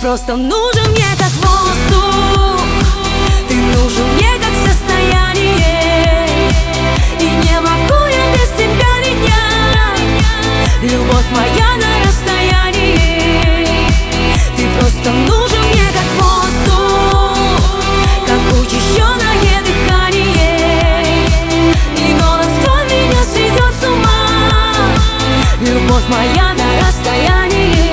просто нужен мне как воздух, ты нужен мне как состояние, и не могу я без тебя ни дня. Любовь моя на расстоянии, ты просто нужен мне как воздух, как учащенное дыхание, и голос твой меня сведет с ума. Любовь моя на расстоянии.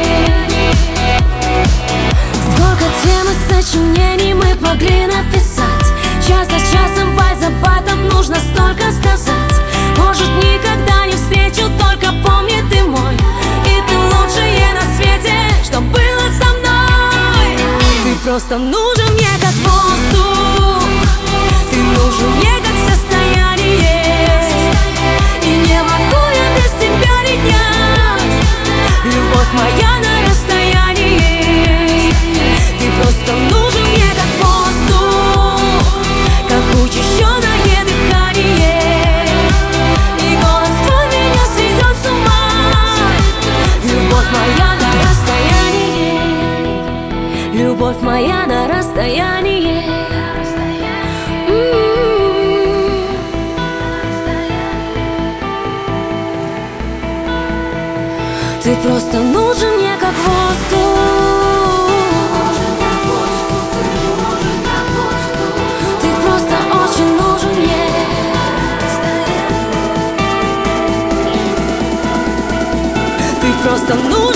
Сколько тем и сочинений мы могли написать, час за часом, байт за байтом, нужно столько сказать. Может, никогда не встречу, только помни, ты мой, и ты лучшее на свете, что было со мной. Ты просто нужен мне как воздух, ты нужен мне как состояние, и не могу я без тебя ни дня. Любовь моя на расстоянии, ты просто нужен мне как воздух, как учащенное дыхание, и голос твой меня сведет с ума. Любовь моя на расстоянии, любовь моя на расстоянии. Ты просто нужен мне как воздух, ты просто очень нужен мне. Ты просто нужен.